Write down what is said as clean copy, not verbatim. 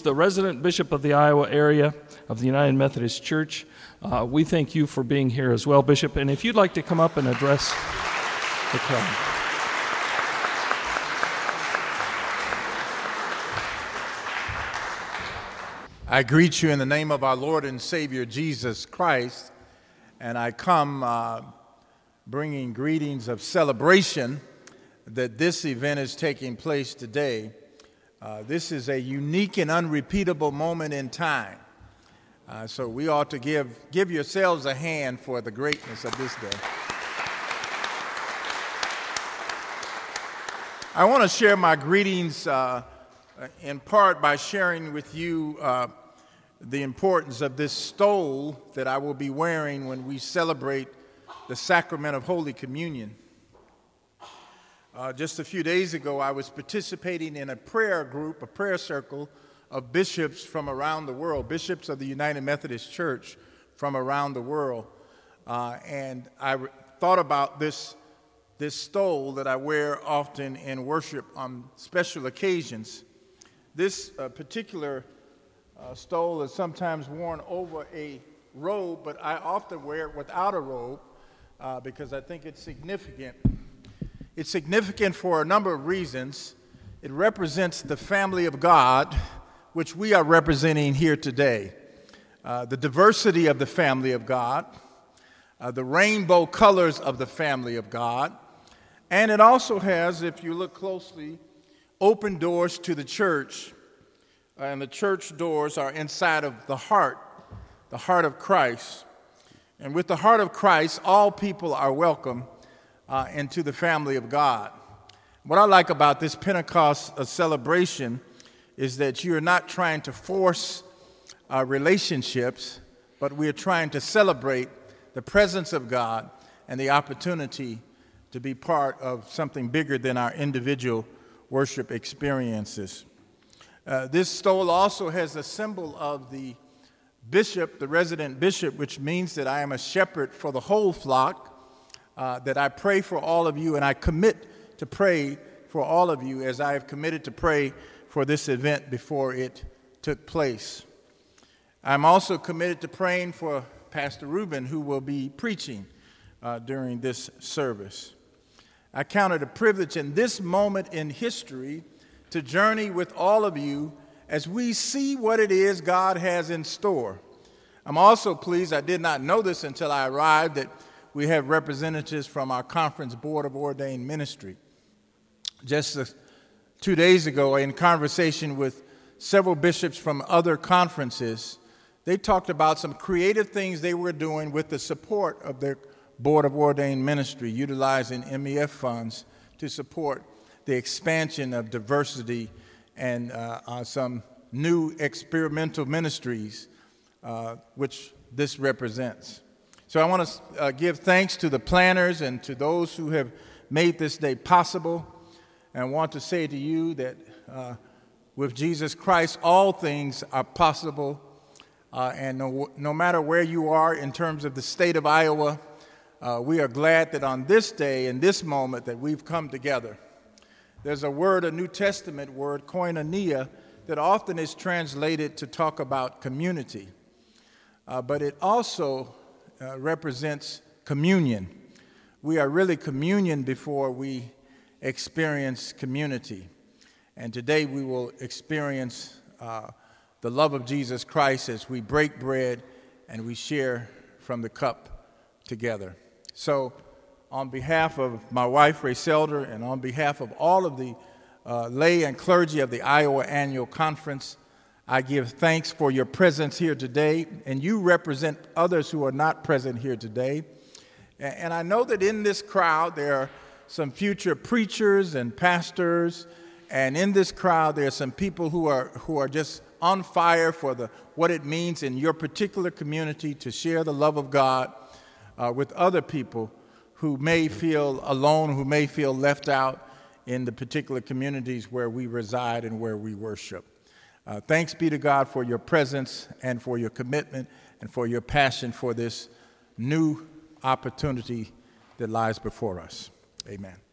the resident bishop of the Iowa area of the United Methodist Church. We thank you for being here as well, Bishop. And if you'd like to come up and address the crowd. I greet you in the name of our Lord and Savior, Jesus Christ, and I come bringing greetings of celebration that this event is taking place today. This is a unique and unrepeatable moment in time, so we ought to give yourselves a hand for the greatness of this day. I want to share my greetings in part by sharing with you the importance of this stole that I will be wearing when we celebrate the sacrament of Holy Communion. Just a few days ago, I was participating in a prayer group, a prayer circle of bishops from around the world, bishops of the United Methodist Church from around the world. And I thought about this stole that I wear often in worship on special occasions. This particular stole is sometimes worn over a robe, but I often wear it without a robe because I think it's significant. It's significant for a number of reasons. It represents the family of God, which we are representing here today. The diversity of the family of God, the rainbow colors of the family of God, and it also has, if you look closely, open doors to the church. And the church doors are inside of the heart of Christ. And with the heart of Christ, all people are welcome into the family of God. What I like about this Pentecost celebration is that you're not trying to force relationships, but we are trying to celebrate the presence of God and the opportunity to be part of something bigger than our individual worship experiences. This stole also has a symbol of the bishop, the resident bishop, which means that I am a shepherd for the whole flock, that I pray for all of you, and I commit to pray for all of you as I have committed to pray for this event before it took place. I'm also committed to praying for Pastor Reuben, who will be preaching during this service. I count it a privilege in this moment in history to journey with all of you as we see what it is God has in store. I'm also pleased, I did not know this until I arrived, that we have representatives from our Conference Board of Ordained Ministry. Just 2 days ago, in conversation with several bishops from other conferences, they talked about some creative things they were doing with the support of their Board of Ordained Ministry, utilizing MEF funds to support the expansion of diversity and some new experimental ministries, which this represents. So I want to give thanks to the planners and to those who have made this day possible, and I want to say to you that with Jesus Christ, all things are possible, and no matter where you are in terms of the state of Iowa, we are glad that on this day, in this moment, that we've come together. There's a word, a New Testament word, koinonia, that often is translated to talk about community, but it also represents communion. We are really communion before we experience community. And today we will experience the love of Jesus Christ as we break bread and we share from the cup together. So on behalf of my wife, Ray Selder, and on behalf of all of the lay and clergy of the Iowa Annual Conference, I give thanks for your presence here today, and you represent others who are not present here today. And I know that in this crowd there are some future preachers and pastors, and in this crowd there are some people who are just on fire for what it means in your particular community to share the love of God with other people who may feel alone, who may feel left out in the particular communities where we reside and where we worship. Thanks be to God for your presence and for your commitment and for your passion for this new opportunity that lies before us. Amen.